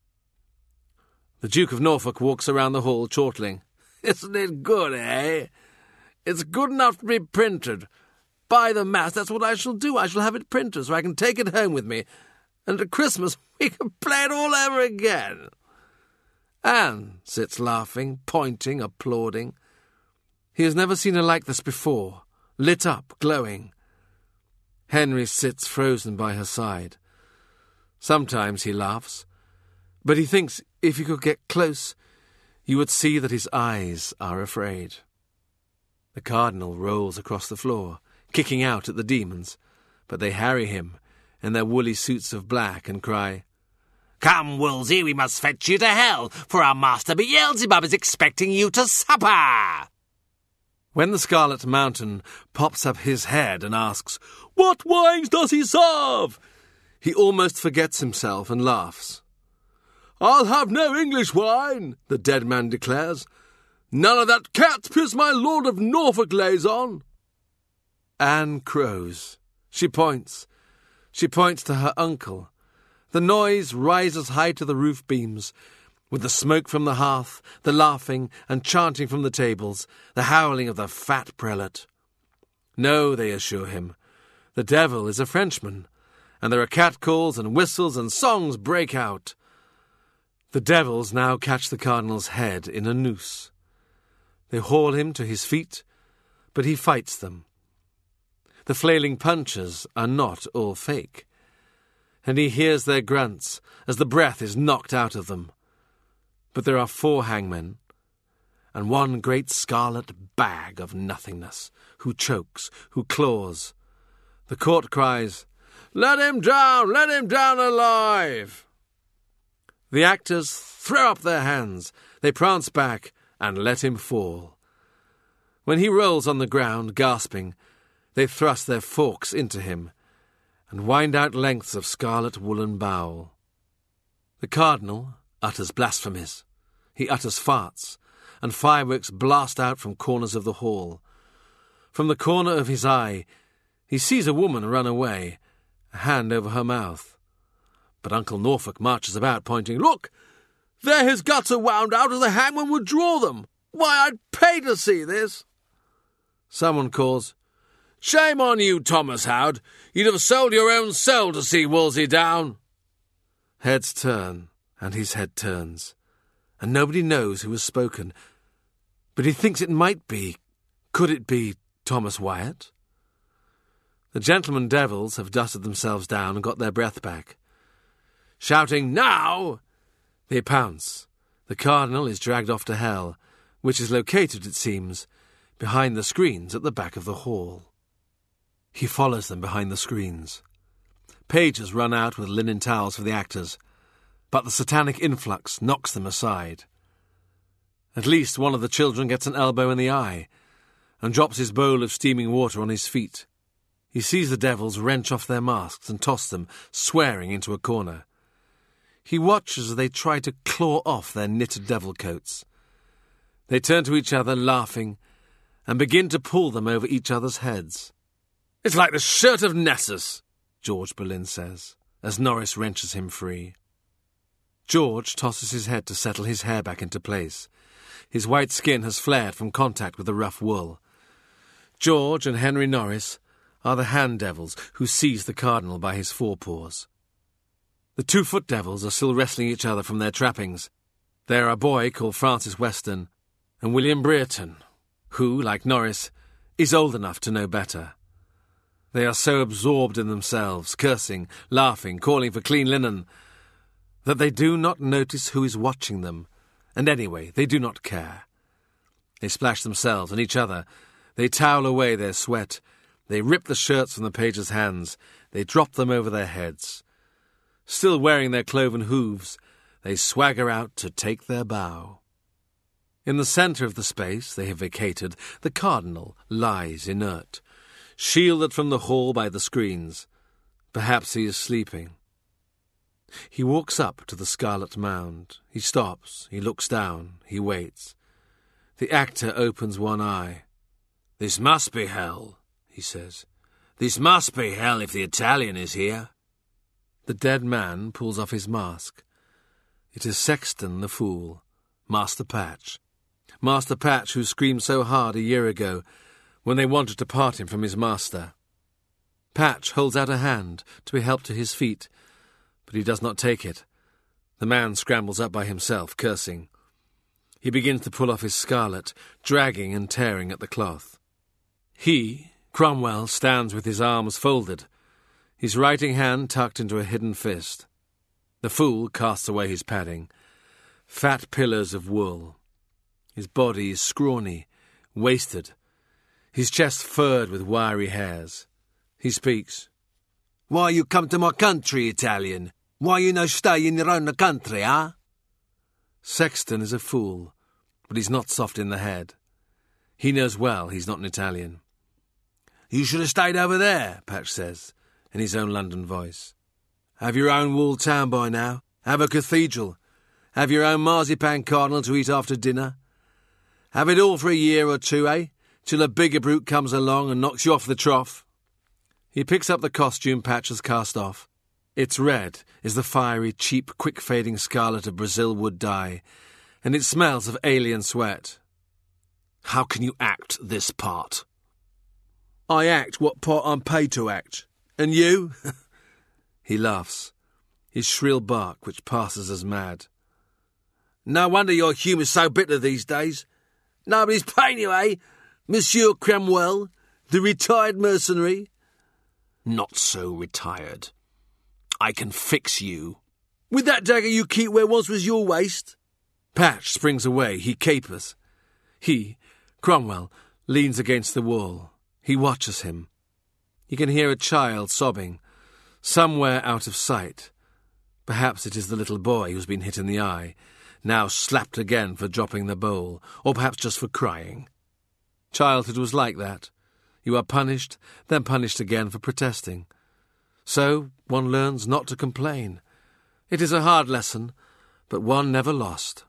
The Duke of Norfolk walks around the hall chortling. "Isn't it good, eh? It's good enough to be printed. By the mass, that's what I shall do. I shall have it printed so I can take it home with me, and at Christmas we can play it all over again." Anne sits laughing, pointing, applauding. He has never seen her like this before, lit up, glowing. Henry sits frozen by her side. Sometimes he laughs, but he thinks if you could get close, you would see that his eyes are afraid. The Cardinal rolls across the floor, kicking out at the demons, but they harry him in their woolly suits of black and cry, "Come, Wolsey, we must fetch you to hell, for our master Beelzebub is expecting you to supper." When the Scarlet Mountain pops up his head and asks, "What wines does he serve?" he almost forgets himself and laughs. "I'll have no English wine," the dead man declares. "None of that cat's piss my Lord of Norfolk lays on." Anne crows. She points. She points to her uncle. The noise rises high to the roof beams, with the smoke from the hearth, the laughing and chanting from the tables, the howling of the fat prelate. No, they assure him, the devil is a Frenchman, and there are catcalls and whistles and songs break out. The devils now catch the Cardinal's head in a noose. They haul him to his feet, but he fights them. The flailing punches are not all fake, and he hears their grunts as the breath is knocked out of them. But there are 4 hangmen, and one great scarlet bag of nothingness, who chokes, who claws. The court cries, "Let him down alive!" The actors throw up their hands, they prance back and let him fall. When he rolls on the ground, gasping, they thrust their forks into him and wind out lengths of scarlet woolen bowel. The Cardinal utters blasphemies. He utters farts, and fireworks blast out from corners of the hall. From the corner of his eye, he sees a woman run away, a hand over her mouth. But Uncle Norfolk marches about, pointing, "Look! There his guts are wound out as the hangman would draw them! Why, I'd pay to see this!" Someone calls, "Shame on you, Thomas Howard! You'd have sold your own soul to see Wolsey down!" Heads turn, and his head turns, and nobody knows who has spoken. But he thinks it might be, could it be, Thomas Wyatt? The gentlemen devils have dusted themselves down and got their breath back. Shouting, "Now!" they pounce. The Cardinal is dragged off to hell, which is located, it seems, behind the screens at the back of the hall. He follows them behind the screens. Pages run out with linen towels for the actors, but the satanic influx knocks them aside. At least one of the children gets an elbow in the eye and drops his bowl of steaming water on his feet. He sees the devils wrench off their masks and toss them, swearing, into a corner. He watches as they try to claw off their knitted devil coats. They turn to each other, laughing, and begin to pull them over each other's heads. "It's like the shirt of Nessus," George Boleyn says, as Norris wrenches him free. George tosses his head to settle his hair back into place. His white skin has flared from contact with the rough wool. George and Henry Norris are the hand devils who seize the Cardinal by his forepaws. The 2-foot devils are still wrestling each other from their trappings. They are a boy called Francis Weston and William Brereton, who, like Norris, is old enough to know better. They are so absorbed in themselves, cursing, laughing, calling for clean linen, that they do not notice who is watching them, and anyway, they do not care. They splash themselves and each other. They towel away their sweat. They rip the shirts from the pages' hands. They drop them over their heads. Still wearing their cloven hooves, they swagger out to take their bow. In the centre of the space they have vacated, the Cardinal lies inert, shielded from the hall by the screens. Perhaps he is sleeping. He walks up to the scarlet mound. He stops, he looks down, he waits. The actor opens one eye. "This must be hell," he says. "This must be hell if the Italian is here." The dead man pulls off his mask. It is Sexton the Fool, Master Patch. Master Patch, who screamed so hard a year ago when they wanted to part him from his master. Patch holds out a hand to be helped to his feet, but he does not take it. The man scrambles up by himself, cursing. He begins to pull off his scarlet, dragging and tearing at the cloth. He, Cromwell, stands with his arms folded, his writing hand tucked into a hidden fist. The fool casts away his padding. Fat pillows of wool. His body is scrawny, wasted, his chest furred with wiry hairs. He speaks. "Why you come to my country, Italian? Why you no stay in your own country, huh?" Sexton is a fool, but he's not soft in the head. He knows well he's not an Italian. "You should have stayed over there," Patch says, in his own London voice. "Have your own walled town by now. Have a cathedral. Have your own marzipan cardinal to eat after dinner. Have it all for a year or two, eh? Till a bigger brute comes along and knocks you off the trough." He picks up the costume Patch has cast off. Its red is the fiery, cheap, quick-fading scarlet of Brazil wood dye, and it smells of alien sweat. "How can you act this part?" "I act what part I'm paid to act. And you?" He laughs, his shrill bark which passes as mad. "No wonder your humour's so bitter these days. Nobody's paying you, eh? Monsieur Cromwell, the retired mercenary?" "Not so retired. I can fix you." "With that dagger you keep where once was your waist?" Patch springs away. He capers. He, Cromwell, leans against the wall. He watches him. He can hear a child sobbing, somewhere out of sight. Perhaps it is the little boy who's been hit in the eye, now slapped again for dropping the bowl, or perhaps just for crying. Childhood was like that. You are punished, then punished again for protesting. So one learns not to complain. It is a hard lesson, but one never lost.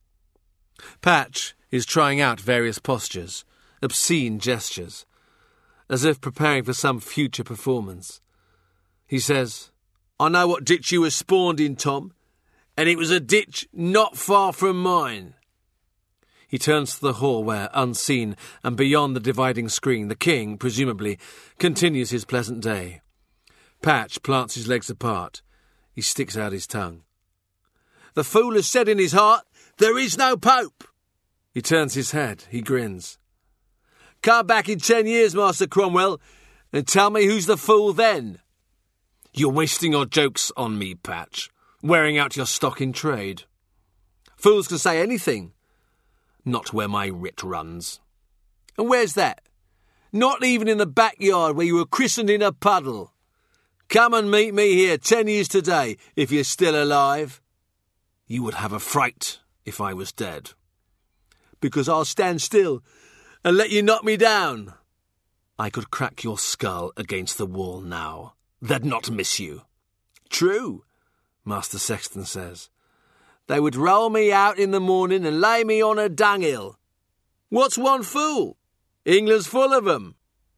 Patch is trying out various postures, obscene gestures, as if preparing for some future performance. He says, "I know what ditch you were spawned in, Tom, and it was a ditch not far from mine." He turns to the hall where, unseen and beyond the dividing screen, the king, presumably, continues his pleasant day. Patch plants his legs apart. He sticks out his tongue. "The fool has said in his heart, there is no pope." He turns his head. He grins. "Come back in 10 years, Master Cromwell, and tell me who's the fool then." "You're wasting your jokes on me, Patch, wearing out your stock in trade." "Fools can say anything." "Not where my writ runs." "And where's that?" "Not even in the backyard where you were christened in a puddle. Come and meet me here 10 years today, if you're still alive." "You would have a fright if I was dead." "Because I'll stand still and let you knock me down." "I could crack your skull against the wall now. They'd not miss you." "True," Master Sexton says. "They would roll me out in the morning and lay me on a dunghill. What's one fool? England's full of 'em."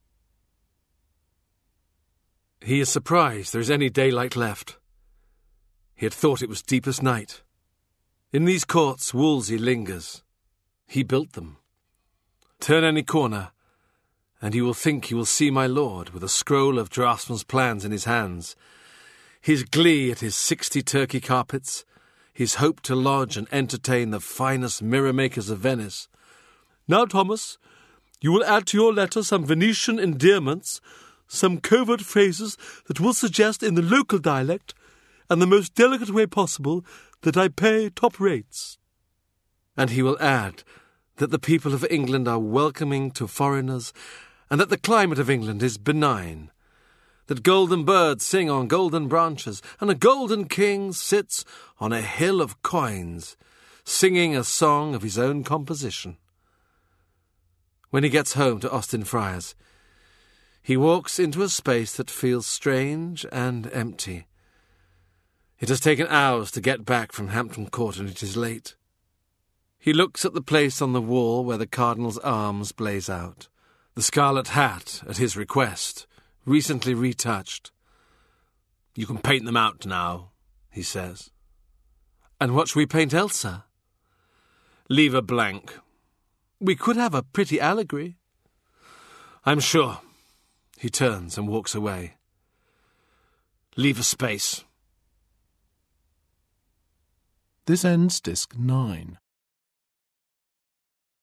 He is surprised there is any daylight left. He had thought it was deepest night. In these courts Wolsey lingers. He built them. Turn any corner, and you will think you will see my lord with a scroll of draftsman's plans in his hands, his glee at his 60 Turkey carpets, his hope to lodge and entertain the finest mirror-makers of Venice. "Now, Thomas, you will add to your letter some Venetian endearments, some covert phrases that will suggest in the local dialect, and the most delicate way possible, that I pay top rates." And he will add that the people of England are welcoming to foreigners, and that the climate of England is benign, that golden birds sing on golden branches, and a golden king sits on a hill of coins, singing a song of his own composition. When he gets home to Austin Friars, he walks into a space that feels strange and empty. It has taken hours to get back from Hampton Court, and it is late. He looks at the place on the wall where the Cardinal's arms blaze out. The scarlet hat, at his request, recently retouched. "You can paint them out now," he says. "And what shall we paint else, sir?" "Leave a blank." "We could have a pretty allegory." "I'm sure." He turns and walks away. "Leave a space." This ends Disc 9.